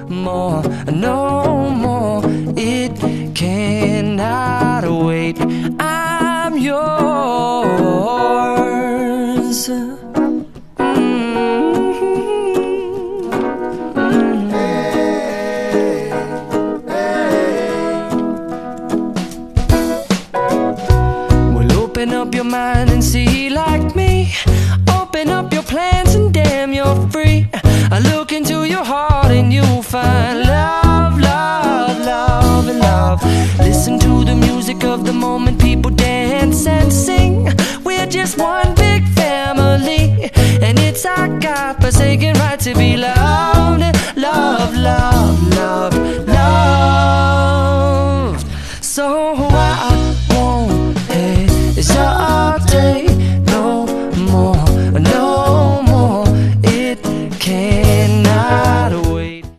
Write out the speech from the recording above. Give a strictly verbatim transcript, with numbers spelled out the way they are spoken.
more, no more. It cannot wait. I'm yours. Open up your mind and see like me. Open up your plans and damn, you're free. I look into your heart and you'll find love, love, love, and love. Listen to the music of the moment, people dance and sing. We're just one big family, and it's our God-forsaken right to be loved.